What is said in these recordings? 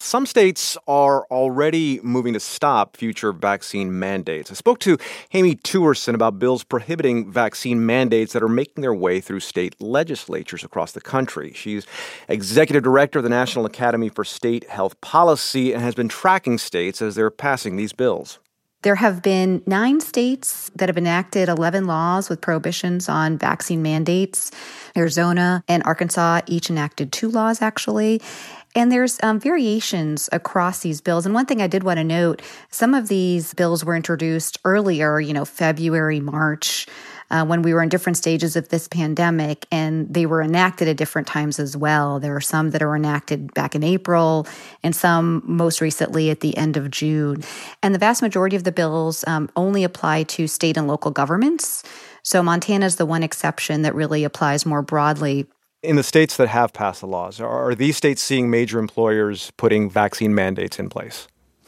some states are already moving to stop future vaccine mandates. I spoke to Amy Tuerson about bills prohibiting vaccine mandates that are making their way through state legislatures across the country. She's executive director of the National Academy for State Health Policy and has been tracking states as they're passing these bills. There have been 9 states that have enacted 11 laws with prohibitions on vaccine mandates. Arizona and Arkansas each enacted 2 laws, actually. And there's variations across these bills. And one thing I did want to note, some of these bills were introduced earlier, February, March, when we were in different stages of this pandemic, and they were enacted at different times as well. There are some that are enacted back in April and some most recently at the end of June. And the vast majority of the bills only apply to state and local governments. So Montana is the one exception that really applies more broadly. In the states that have passed the laws, are these states seeing major employers putting vaccine mandates in place?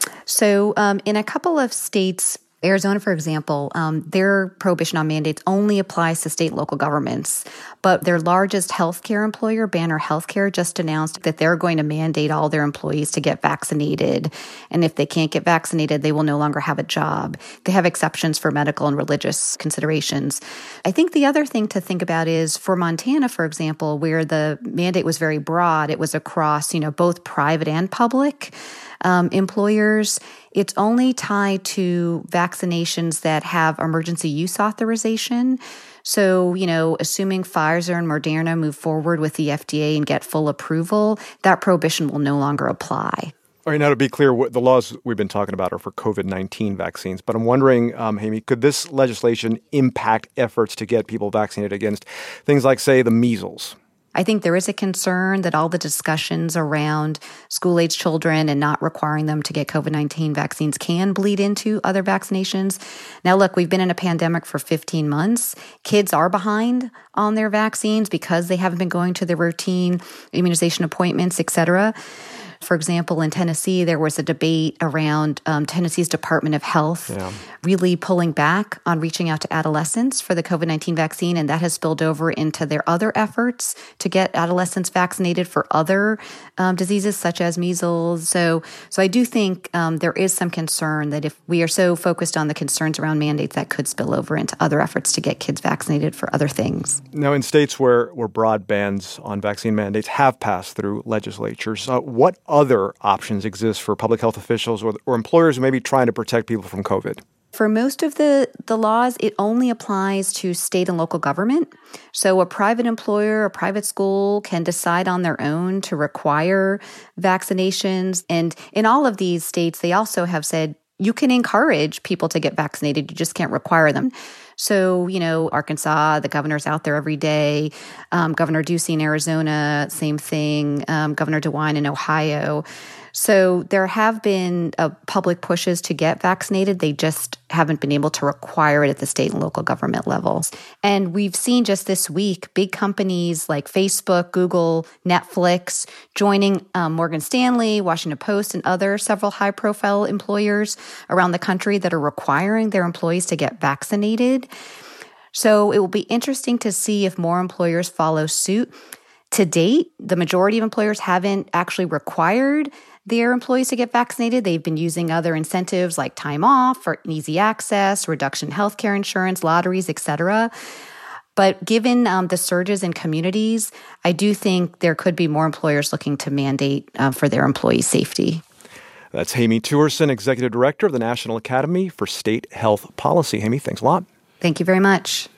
So in a couple of states, Arizona, for example, their prohibition on mandates only applies to state and local governments. But their largest healthcare employer, Banner Healthcare, just announced that they're going to mandate all their employees to get vaccinated. And if they can't get vaccinated, they will no longer have a job. They have exceptions for medical and religious considerations. I think the other thing to think about is for Montana, for example, where the mandate was very broad, it was across, both private and public employers. It's only tied to vaccinations that have emergency use authorization. So, assuming Pfizer and Moderna move forward with the FDA and get full approval, that prohibition will no longer apply. All right, now to be clear, the laws we've been talking about are for COVID-19 vaccines. But I'm wondering, Amy, could this legislation impact efforts to get people vaccinated against things like, say, the measles? I think there is a concern that all the discussions around school-age children and not requiring them to get COVID-19 vaccines can bleed into other vaccinations. Now, look, we've been in a pandemic for 15 months. Kids are behind on their vaccines because they haven't been going to their routine immunization appointments, et cetera. For example, in Tennessee, there was a debate around Tennessee's Department of Health really pulling back on reaching out to adolescents for the COVID-19 vaccine, and that has spilled over into their other efforts to get adolescents vaccinated for other diseases such as measles. So I do think there is some concern that if we are so focused on the concerns around mandates, that could spill over into other efforts to get kids vaccinated for other things. Now, in states where broad bans on vaccine mandates have passed through legislatures, what other options exist for public health officials or employers who may be trying to protect people from COVID? For most of the laws, it only applies to state and local government. So a private employer, a private school can decide on their own to require vaccinations. And in all of these states, they also have said you can encourage people to get vaccinated. You just can't require them. So, Arkansas, the governor's out there every day. Governor Ducey in Arizona, same thing. Governor DeWine in Ohio. So there have been public pushes to get vaccinated. They just haven't been able to require it at the state and local government levels. And we've seen just this week, big companies like Facebook, Google, Netflix joining Morgan Stanley, Washington Post, and other several high-profile employers around the country that are requiring their employees to get vaccinated. So it will be interesting to see if more employers follow suit. To date, the majority of employers haven't actually required their employees to get vaccinated. They've been using other incentives like time off or easy access, reduction in healthcare insurance, lotteries, et cetera. But given the surges in communities, I do think there could be more employers looking to mandate for their employees' safety. That's Amy Tuerson, Executive Director of the National Academy for State Health Policy. Amy, thanks a lot. Thank you very much.